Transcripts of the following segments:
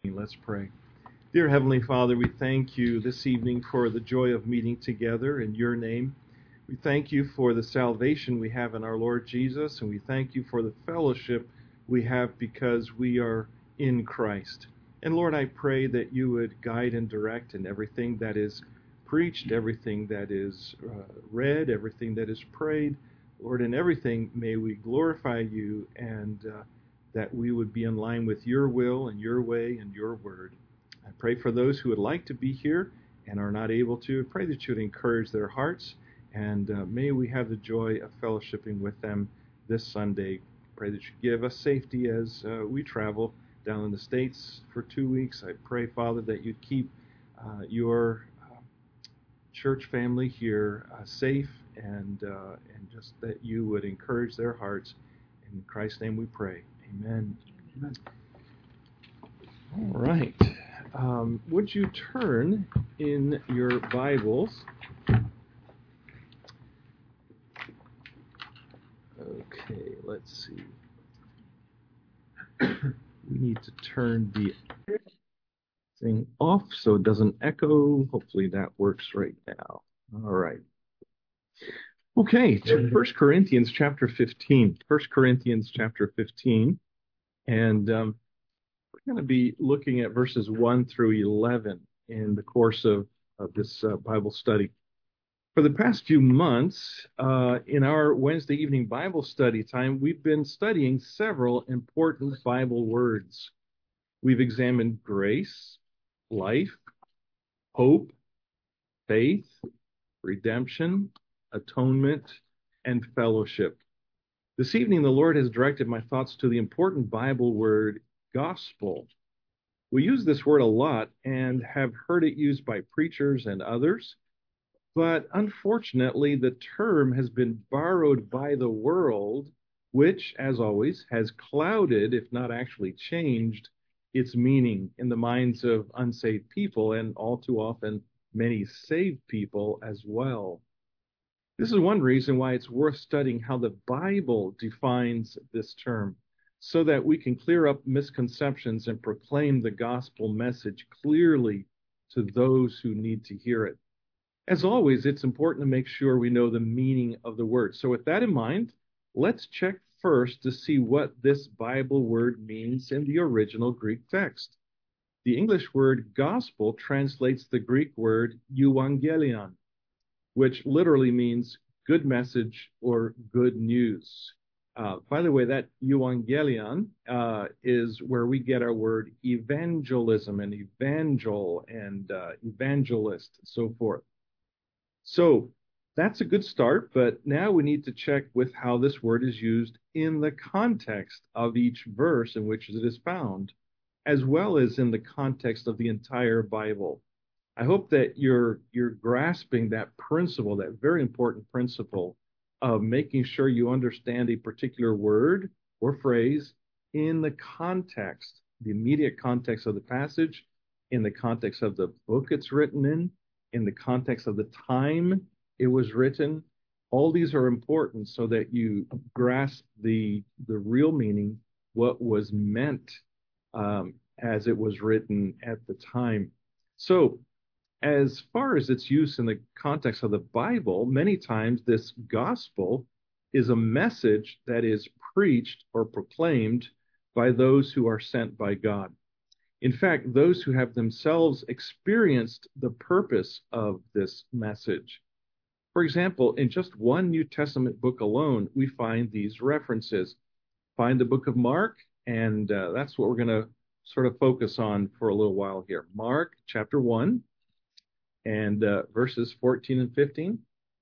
Let's pray. Dear Heavenly Father, we thank you this evening for the joy of meeting together in your name. We thank you for the salvation we have in our Lord Jesus, and we thank you for the fellowship we have because we are in Christ. And Lord, I pray that you would guide and direct in everything that is preached, everything that is read, everything that is prayed. Lord, in everything may we glorify you and that we would be in line with your will and your way and your word. I pray for those who would like to be here and are not able to. I pray that you would encourage their hearts, and may we have the joy of fellowshipping with them this Sunday. Pray that you give us safety as we travel down in the States for 2 weeks. I pray, Father, that you'd keep your church family here safe and just that you would encourage their hearts. In Christ's name we pray. Amen. Amen. All right. Would you turn in your Bibles? Okay, let's see. We need to turn the thing off so it doesn't echo. Hopefully that works right now. All right. Okay, to 1 Corinthians chapter 15. 1 Corinthians chapter 15. And we're going to be looking at verses 1 through 11 in the course of this Bible study. For the past few months, in our Wednesday evening Bible study time, we've been studying several important Bible words. We've examined grace, life, hope, faith, redemption, atonement, and fellowship. This evening, the Lord has directed my thoughts to the important Bible word, gospel. We use this word a lot and have heard it used by preachers and others, but unfortunately, the term has been borrowed by the world, which, as always, has clouded, if not actually changed, its meaning in the minds of unsaved people, and all too often, many saved people as well. This is one reason why it's worth studying how the Bible defines this term, so that we can clear up misconceptions and proclaim the gospel message clearly to those who need to hear it. As always, it's important to make sure we know the meaning of the word. So with that in mind, let's check first to see what this Bible word means in the original Greek text. The English word gospel translates the Greek word euangelion, which literally means good message or good news. By the way, that euangelion is where we get our word evangelism and evangel and evangelist and so forth. So that's a good start, but now we need to check with how this word is used in the context of each verse in which it is found, as well as in the context of the entire Bible. I hope that you're grasping that principle, that very important principle of making sure you understand a particular word or phrase in the context, the immediate context of the passage, in the context of the book it's written in the context of the time it was written. All these are important so that you grasp the real meaning, what was meant as it was written at the time. So, as far as its use in the context of the Bible, many times this gospel is a message that is preached or proclaimed by those who are sent by God. In fact, those who have themselves experienced the purpose of this message. For example, in just one New Testament book alone, we find these references. Find the book of Mark, and that's what we're going to sort of focus on for a little while here. Mark chapter 1. And verses 14 and 15.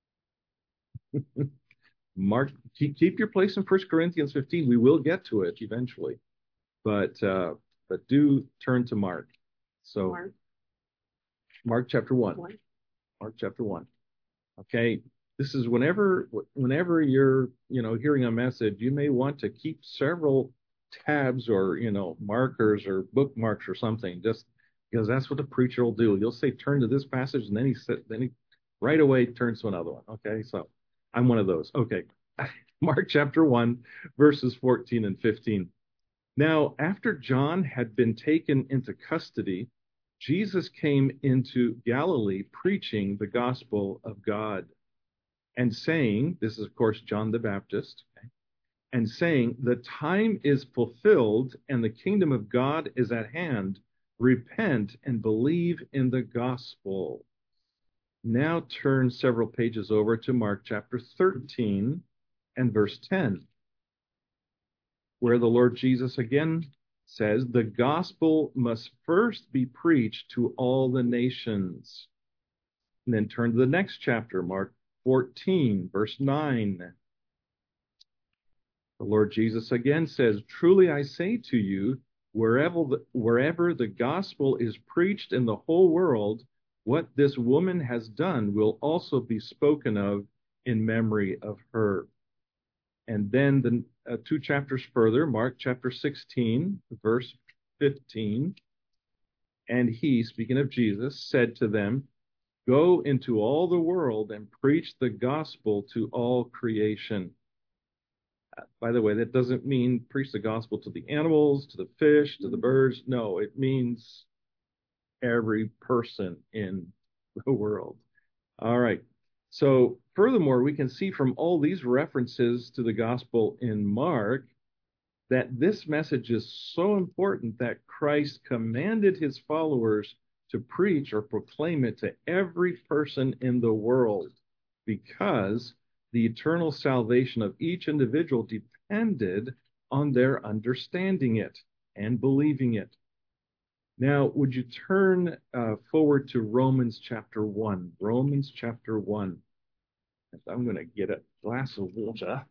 Mark, keep your place in 1 Corinthians 15. We will get to it eventually, but do turn to Mark. So Mark chapter 1. Mark chapter 1. Okay, this is whenever you're hearing a message, you may want to keep several tabs or markers or bookmarks or something, just because that's what the preacher will do. You'll say, turn to this passage, and then he right away turns to another one. Okay, so I'm one of those. Okay, Mark chapter 1, verses 14 and 15. Now, after John had been taken into custody, Jesus came into Galilee preaching the gospel of God and saying, this is, of course, John the Baptist, okay, and saying, the time is fulfilled and the kingdom of God is at hand. Repent and believe in the gospel. Now turn several pages over to Mark chapter 13 and verse 10, where the Lord Jesus again says, the gospel must first be preached to all the nations. And then turn to the next chapter, Mark 14, verse 9. The Lord Jesus again says, truly I say to you, wherever the gospel is preached in the whole world, what this woman has done will also be spoken of in memory of her. And then the two chapters further, Mark chapter 16, verse 15. And he, speaking of Jesus, said to them, go into all the world and preach the gospel to all creation. By the way, that doesn't mean preach the gospel to the animals, to the fish, to the birds. No, it means every person in the world. All right. So furthermore, we can see from all these references to the gospel in Mark that this message is so important that Christ commanded his followers to preach or proclaim it to every person in the world, because the eternal salvation of each individual depended on their understanding it and believing it. Now, would you turn forward to Romans chapter 1? Romans chapter 1. I'm going to get a glass of water.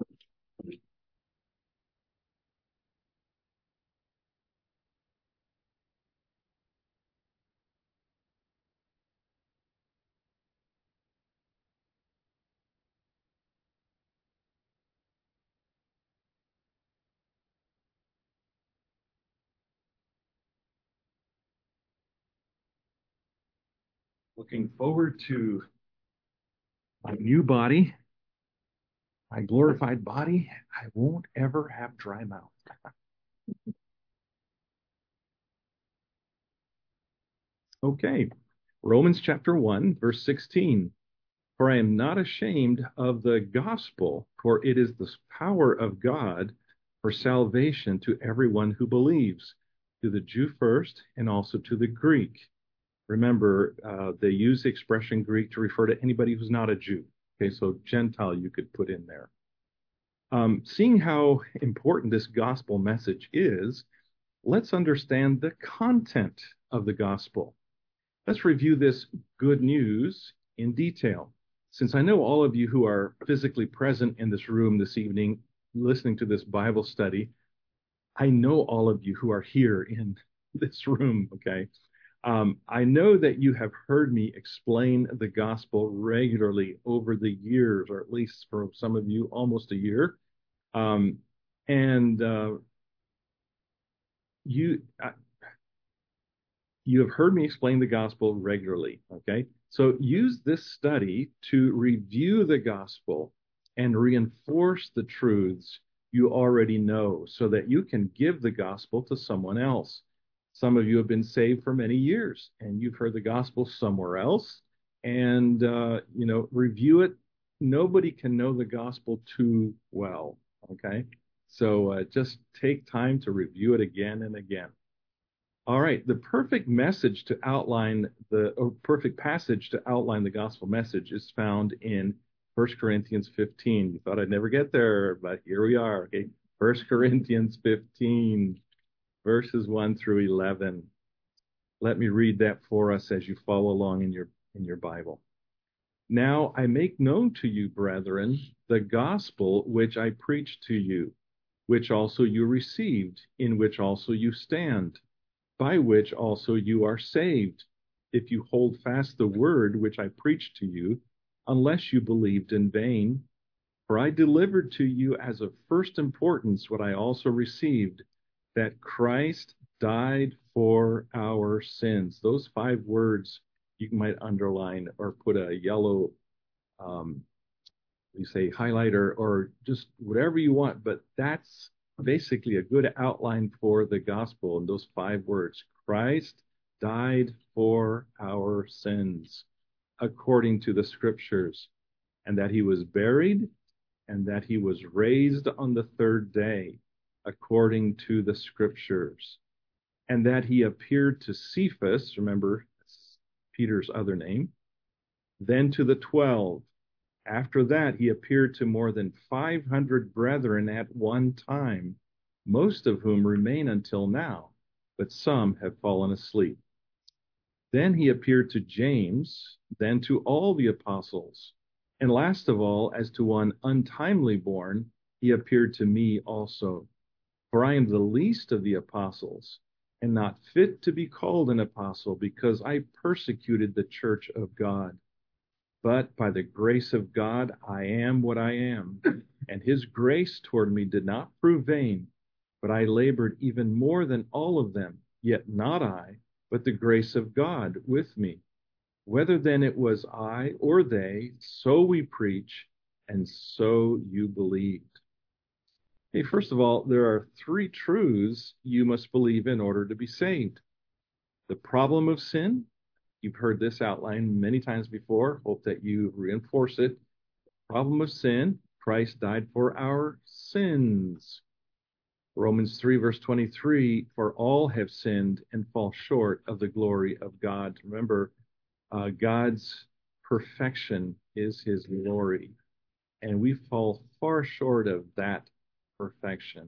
Looking forward to my new body, my glorified body. I won't ever have dry mouth. Okay, Romans chapter 1, verse 16. For I am not ashamed of the gospel, for it is the power of God for salvation to everyone who believes, to the Jew first and also to the Greek. Remember, they use the expression Greek to refer to anybody who's not a Jew. Okay, so Gentile you could put in there. Seeing how important this gospel message is, let's understand the content of the gospel. Let's review this good news in detail. Since I know all of you who are physically present in this room this evening, listening to this Bible study, I know all of you who are here in this room, okay? I know that you have heard me explain the gospel regularly over the years, or at least for some of you, almost a year. And you have heard me explain the gospel regularly, okay? So use this study to review the gospel and reinforce the truths you already know so that you can give the gospel to someone else. Some of you have been saved for many years and you've heard the gospel somewhere else, and review it. Nobody can know the gospel too well, okay? So just take time to review it again and again. All right, the perfect message to outline perfect passage to outline the gospel message is found in 1 Corinthians 15. You thought I'd never get there, but here we are. Okay, 1 Corinthians 15, verses 1 through 11. Let me read that for us as you follow along in your Bible. Now I make known to you, brethren, the gospel which I preached to you, which also you received, in which also you stand, by which also you are saved, if you hold fast the word which I preached to you, unless you believed in vain. For I delivered to you as of first importance what I also received, that Christ died for our sins. Those 5 words you might underline or put a yellow, you say highlighter, or just whatever you want, but that's basically a good outline for the gospel in those 5 words. Christ died for our sins according to the scriptures, and that he was buried, and that he was raised on the 3rd day according to the scriptures, and that he appeared to Cephas, remember, Peter's other name, then to the 12. After that, he appeared to more than 500 brethren at one time, most of whom remain until now, but some have fallen asleep. Then he appeared to James, then to all the apostles. And last of all, as to one untimely born, he appeared to me also. For I am the least of the apostles, and not fit to be called an apostle, because I persecuted the church of God. But by the grace of God, I am what I am. And his grace toward me did not prove vain, but I labored even more than all of them, yet not I, but the grace of God with me. Whether then it was I or they, so we preach, and so you believed. Hey, first of all, there are 3 truths you must believe in order to be saved. The problem of sin. You've heard this outlined many times before. Hope that you reinforce it. Problem of sin. Christ died for our sins. Romans 3, verse 23, for all have sinned and fall short of the glory of God. Remember, God's perfection is his glory, and we fall far short of that perfection.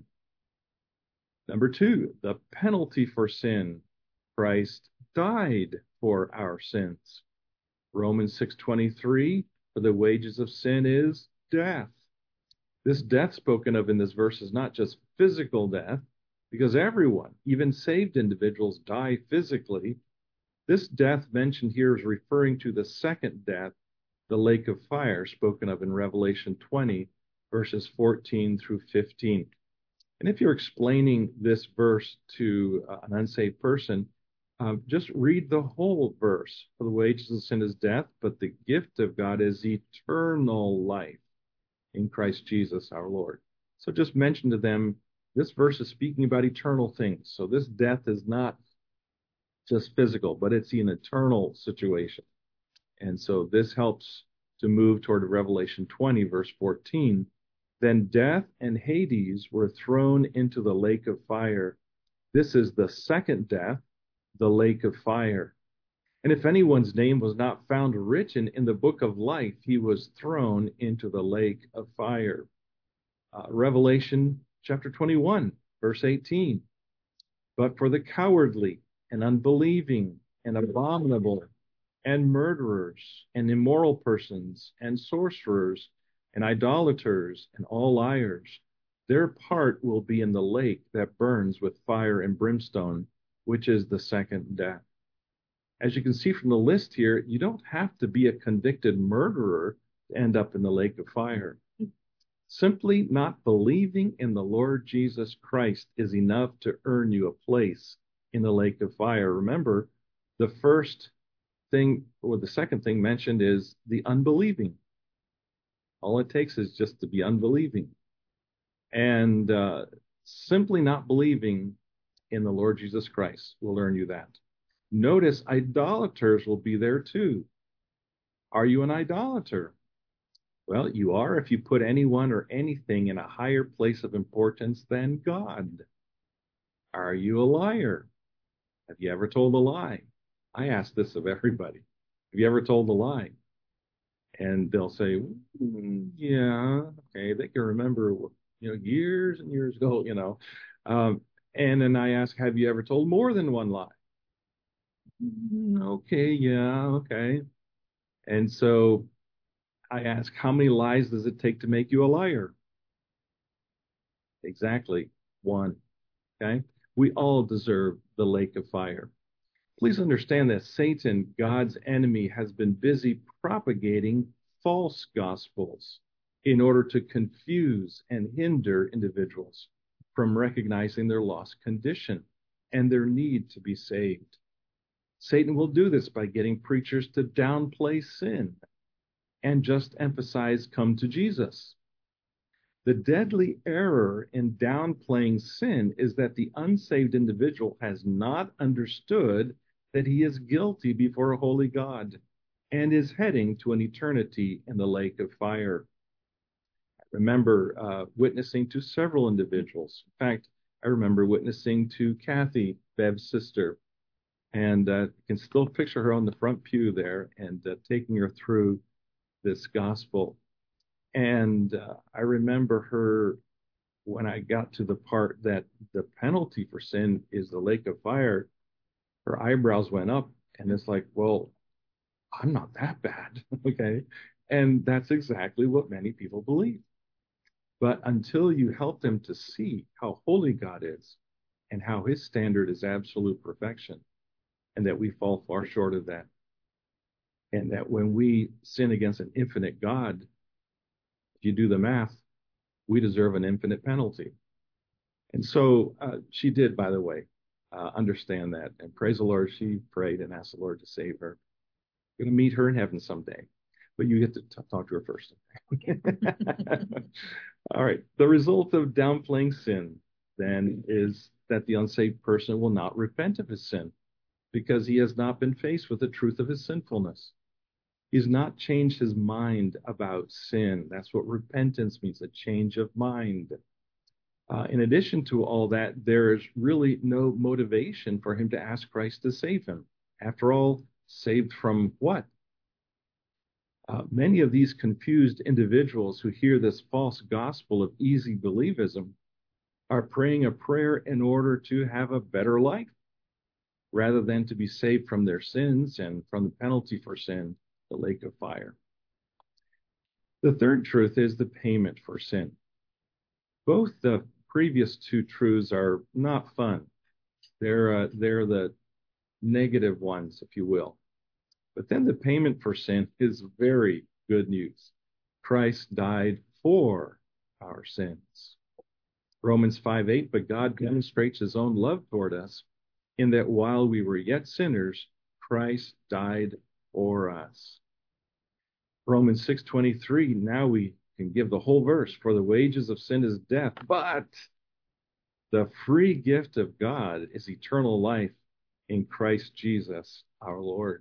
Number 2, the penalty for sin. Christ died for our sins. Romans 6:23, for the wages of sin is death. This death spoken of in this verse is not just physical death, because everyone, even saved individuals, die physically. This death mentioned here is referring to the second death, the lake of fire, spoken of in Revelation 20, verses 14 through 15. And if you're explaining this verse to an unsaved person, just read the whole verse. For the wages of sin is death, but the gift of God is eternal life in Christ Jesus our Lord. So just mention to them, this verse is speaking about eternal things. So this death is not just physical, but it's an eternal situation. And so this helps to move toward Revelation 20, verse 14. Then death and Hades were thrown into the lake of fire. This is the second death, the lake of fire. And if anyone's name was not found written in the book of life, he was thrown into the lake of fire. Revelation chapter 21, verse 18. But for the cowardly and unbelieving and abominable and murderers and immoral persons and sorcerers and idolaters and all liars, their part will be in the lake that burns with fire and brimstone, which is the second death. As you can see from the list here, you don't have to be a convicted murderer to end up in the lake of fire. Simply not believing in the Lord Jesus Christ is enough to earn you a place in the lake of fire. Remember, the first thing or the second thing mentioned is the unbelieving. All it takes is just to be unbelieving. And simply not believing in the Lord Jesus Christ will earn you that. Notice idolaters will be there too. Are you an idolater? Well, you are if you put anyone or anything in a higher place of importance than God. Are you a liar? Have you ever told a lie? I ask this of everybody. Have you ever told a lie? And they'll say, yeah, okay. They can remember, years and years ago, And then I ask, have you ever told more than one lie? Okay, yeah, okay. And so I ask, how many lies does it take to make you a liar? Exactly, 1. Okay? We all deserve the lake of fire. Please understand that Satan, God's enemy, has been busy propagating false gospels in order to confuse and hinder individuals from recognizing their lost condition and their need to be saved. Satan will do this by getting preachers to downplay sin and just emphasize come to Jesus. The deadly error in downplaying sin is that the unsaved individual has not understood that he is guilty before a holy God and is heading to an eternity in the lake of fire. I remember witnessing to several individuals. In fact, I remember witnessing to Kathy, Bev's sister, and you can still picture her on the front pew there and taking her through this gospel. And I remember her, when I got to the part that the penalty for sin is the lake of fire, her eyebrows went up, and it's like, well, I'm not that bad, okay? And that's exactly what many people believe. But until you help them to see how holy God is and how his standard is absolute perfection, and that we fall far short of that, and that when we sin against an infinite God, if you do the math, we deserve an infinite penalty. And so she did, by the way, understand that. And praise the Lord, she prayed and asked the Lord to save her. Going to meet her in heaven someday, but you get to talk to her first. All right. The result of downplaying sin then is that the unsaved person will not repent of his sin because he has not been faced with the truth of his sinfulness. He's not changed his mind about sin. That's what repentance means, a change of mind. In addition to all that, there's really no motivation for him to ask Christ to save him. After all, saved from what? Many of these confused individuals who hear this false gospel of easy believism are praying a prayer in order to have a better life, rather than to be saved from their sins and from the penalty for sin, the lake of fire. The third truth is the payment for sin. Both the previous two truths are not fun. They're the negative ones, if you will. But then the payment for sin is very good news. Christ died for our sins. Romans 5:8, but God demonstrates his own love toward us in that while we were yet sinners, Christ died for us. Romans 6:23, now we can give the whole verse, for the wages of sin is death, but the free gift of God is eternal life in Christ Jesus our Lord.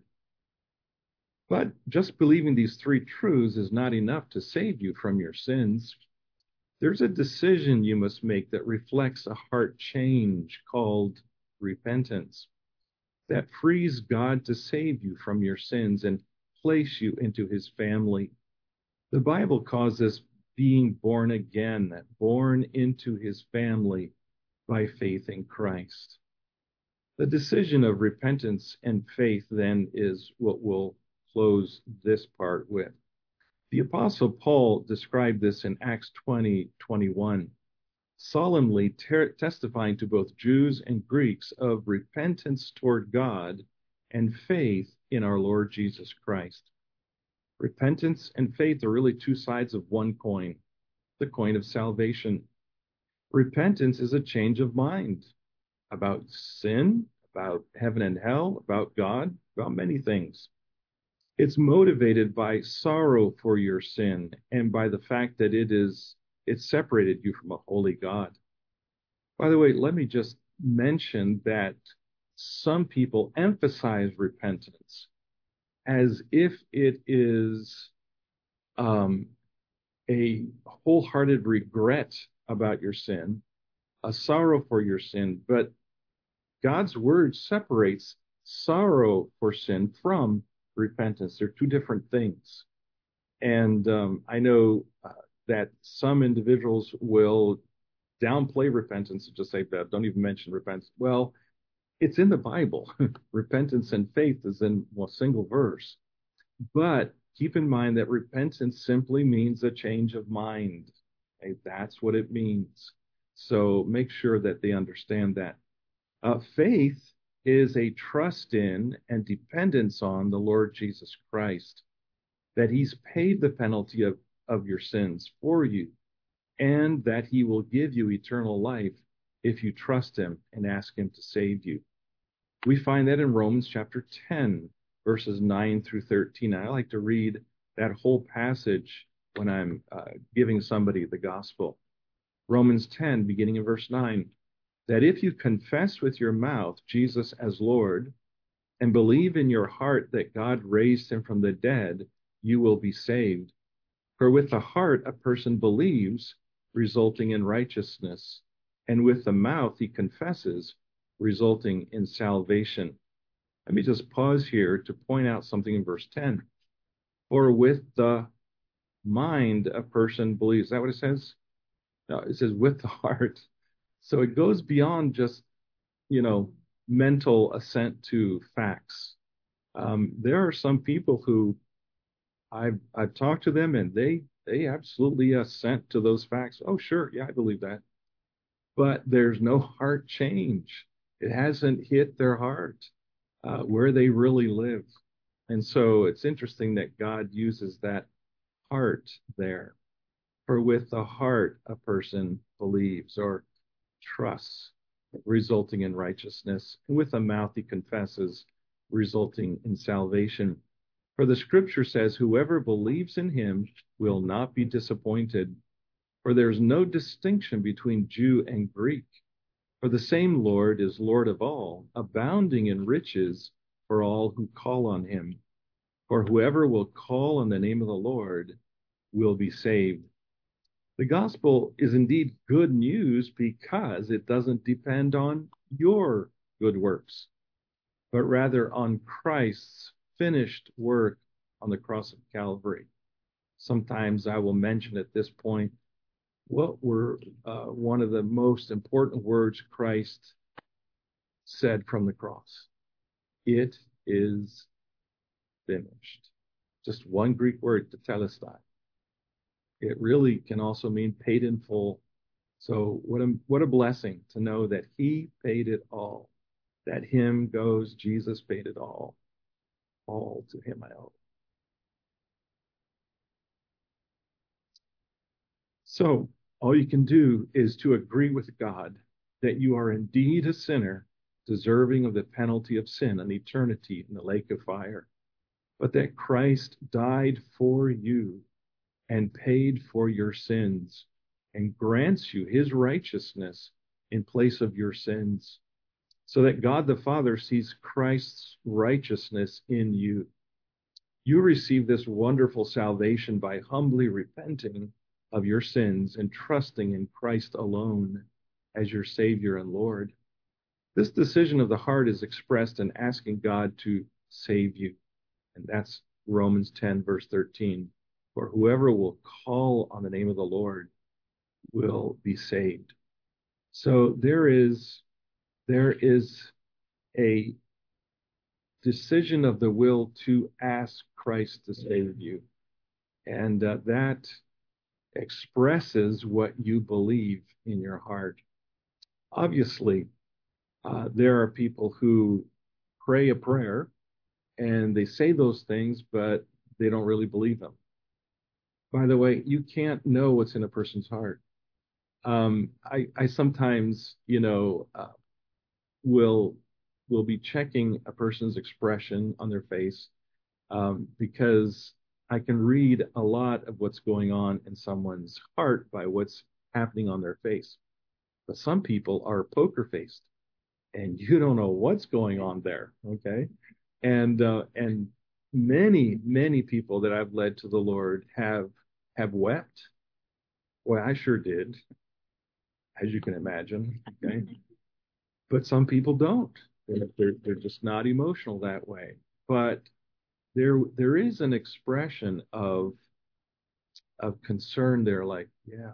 But just believing these three truths is not enough to save you from your sins. There's a decision you must make that reflects a heart change called repentance, that frees God to save you from your sins and place you into his family. The Bible calls this being born again, that born into his family by faith in Christ. The decision of repentance and faith then is what we'll close this part with. The Apostle Paul described this in Acts 20:21, solemnly testifying to both Jews and Greeks of repentance toward God and faith in our Lord Jesus Christ. Repentance and faith are really two sides of one coin, the coin of salvation. Repentance is a change of mind about sin, about heaven and hell, about God, about many things. It's motivated by sorrow for your sin and by the fact that it separated you from a holy God. By the way, let me just mention that some people emphasize repentance as if it is a wholehearted regret about your sin, a sorrow for your sin, but God's word separates sorrow for sin from repentance. They're two different things. And I know that some individuals will downplay repentance and just say, don't even mention repentance. Well, it's in the Bible. Repentance and faith is in a single verse. But keep in mind that repentance simply means a change of mind. Okay? That's what it means. So make sure that they understand that. Faith is a trust in and dependence on the Lord Jesus Christ, that he's paid the penalty of your sins for you, and that he will give you eternal life if you trust him and ask him to save you. We find that in Romans chapter 10, verses 9 through 13. I like to read that whole passage when I'm giving somebody the gospel. Romans 10, beginning in verse 9, that if you confess with your mouth Jesus as Lord and believe in your heart that God raised him from the dead, you will be saved. For with the heart a person believes, resulting in righteousness, and with the mouth he confesses, resulting in salvation. Let me just pause here to point out something in verse 10. For with the mind a person believes. Is that what it says? No, it says with the heart. So it goes beyond just, mental assent to facts. There are some people who I've talked to them and they absolutely assent to those facts. Oh, sure, yeah, I believe that. But there's no heart change. It hasn't hit their heart where they really live. And so it's interesting that God uses that heart there. For with the heart a person believes or trusts, resulting in righteousness. And with the mouth he confesses, resulting in salvation. For the scripture says, whoever believes in him will not be disappointed. For there is no distinction between Jew and Greek. For the same Lord is Lord of all, abounding in riches for all who call on him. For whoever will call on the name of the Lord will be saved. The gospel is indeed good news because it doesn't depend on your good works, but rather on Christ's finished work on the cross of Calvary. Sometimes I will mention at this point what were one of the most important words Christ said from the cross. It is finished. Just one Greek word, tetelestai. It really can also mean paid in full. So what a blessing to know that he paid it all. That him goes, Jesus paid it all. All to him I owe. So all you can do is to agree with God that you are indeed a sinner, deserving of the penalty of sin and eternity in the lake of fire, but that Christ died for you and paid for your sins and grants you his righteousness in place of your sins, so that God the Father sees Christ's righteousness in you. You receive this wonderful salvation by humbly repenting of your sins and trusting in Christ alone as your Savior and Lord. This decision of the heart is expressed in asking God to save you. And that's Romans 10, verse 13. For whoever will call on the name of the Lord will be saved. So there is a decision of the will to ask Christ to save you. And that expresses what you believe in your heart. Obviously, there are people who pray a prayer and they say those things, but they don't really believe them. By the way, you can't know what's in a person's heart. I sometimes, will be checking a person's expression on their face because I can read a lot of what's going on in someone's heart by what's happening on their face. But some people are poker faced, and you don't know what's going on there. Okay, and many people that I've led to the Lord have wept. Well, I sure did, as you can imagine. Okay, but some people don't. They're just not emotional that way. But there is an expression of concern there, like, yeah,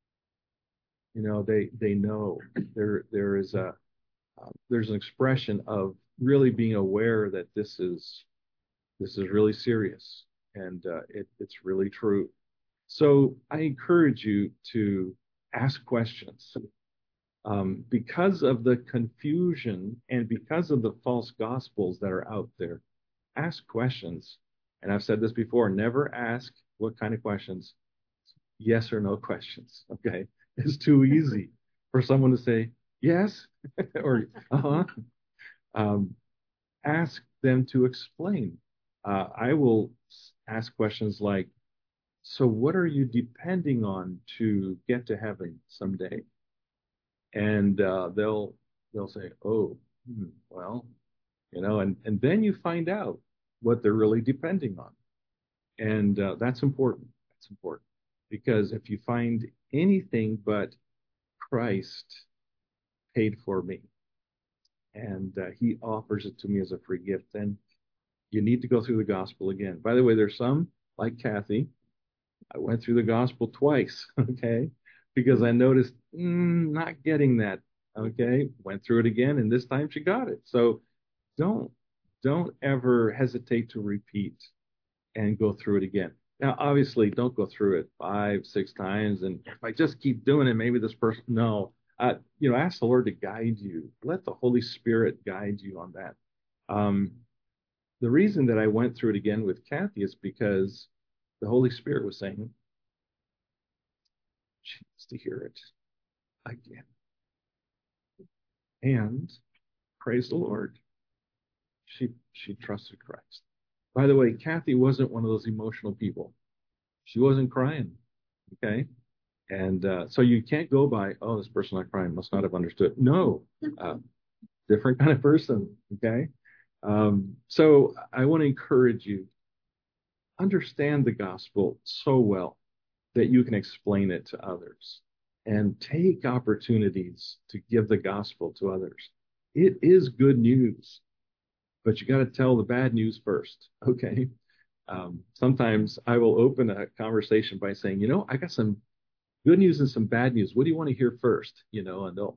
they know there's an expression of really being aware that this is really serious and it's really true. So I encourage you to ask questions. Because of the confusion and because of the false gospels that are out there, ask questions. And I've said this before, never ask what kind of questions. Yes or no questions. Okay. It's too easy for someone to say yes or uh-huh. Um, ask them to explain. I will ask questions like, So what are you depending on to get to heaven someday? And they'll say, oh, well, and then you find out what they're really depending on. And that's important. That's important because if you find anything but Christ paid for me and he offers it to me as a free gift, then you need to go through the gospel again. By the way, there's some like Kathy. I went through the gospel twice, okay, because I noticed not getting that. Okay, went through it again, and this time she got it. So don't don't ever hesitate to repeat and go through it again. Now, obviously, don't go through it 5, 6 times. And if I just keep doing it, maybe this person, no, ask the Lord to guide you. Let the Holy Spirit guide you on that. Um, the reason that I went through it again with Kathy is because the Holy Spirit was saying she needs to hear it again. And praise the Lord, she trusted Christ. By the way, Kathy wasn't one of those emotional people. She wasn't crying. Okay. And so you can't go by, oh, this person not crying must not have understood. No, different kind of person. Okay. So I want to encourage you, understand the gospel so well that you can explain it to others and take opportunities to give the gospel to others. It is good news, but you got to tell the bad news first. Okay. Sometimes I will open a conversation by saying, I got some good news and some bad news. What do you want to hear first? And they'll,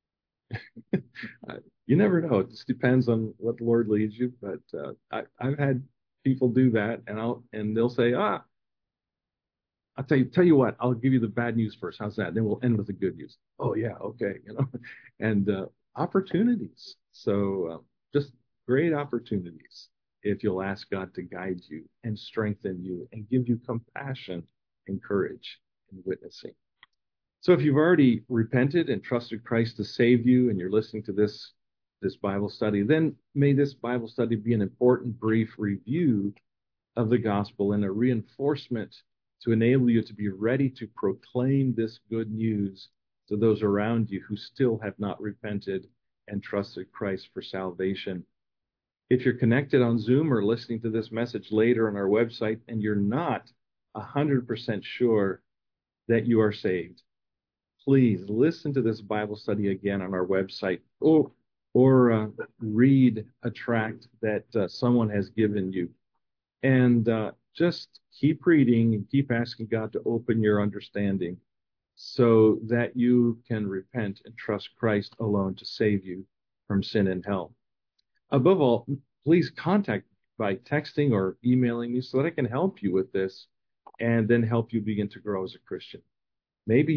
you never know. It just depends on what the Lord leads you. But I've had people do that, and they'll say, I'll tell you what, I'll give you the bad news first. How's that? Then we'll end with the good news. Oh yeah, okay, and opportunities. So just great opportunities if you'll ask God to guide you and strengthen you and give you compassion and courage in witnessing. So if you've already repented and trusted Christ to save you and you're listening to this Bible study, then may this Bible study be an important brief review of the gospel and a reinforcement to enable you to be ready to proclaim this good news to those around you who still have not repented and trusted Christ for salvation. If you're connected on Zoom or listening to this message later on our website and you're not 100% sure that you are saved, please listen to this Bible study again on our website or read a tract that someone has given you. And just keep reading and keep asking God to open your understanding so that you can repent and trust Christ alone to save you from sin and hell. Above all, please contact me by texting or emailing me so that I can help you with this and then help you begin to grow as a Christian. Maybe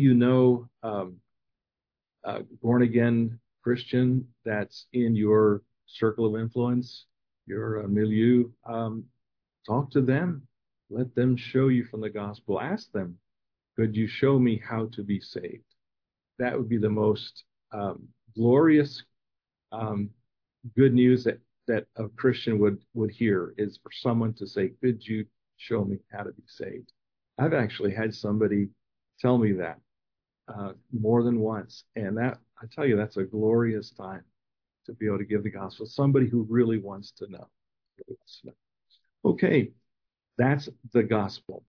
born again Christian that's in your circle of influence, your milieu. Talk to them. Let them show you from the gospel. Ask them, could you show me how to be saved? That would be the most glorious good news that a Christian would hear, is for someone to say, could you show me how to be saved? I've actually had somebody tell me that more than once. And that, I tell you, that's a glorious time to be able to give the gospel. Somebody who really wants to know. Okay, that's the gospel.